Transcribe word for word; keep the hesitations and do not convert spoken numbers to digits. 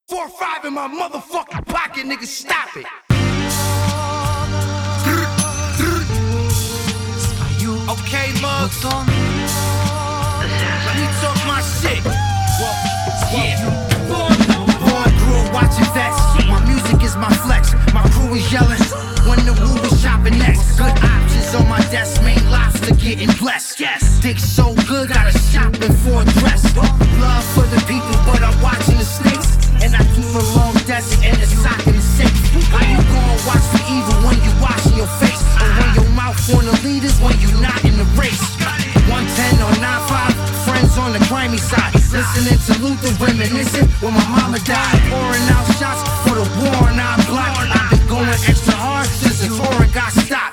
Four or five in my motherfucking pocket, nigga, stop it. Okay, mugs. Let me talk my shit. Well, yeah. Boy, grew up watching vets. My music is my flex. My crew is yelling when the woo was shopping next. Good options on my desk. Main lobster getting blessed. Yes, dick so good, gotta shop before dress. Love for the people, but I'm watching the snakes. And I keep a long desert and a sock in the safe. How you gonna watch the evil when you washing your face? Or when your mouth on the leaders when you not in the race? one ten or nine five, friends on the grimy side. Listening to Luther reminiscing when my mama died. Pouring out shots for the war on our block. I've been going extra hard since the touring got stopped.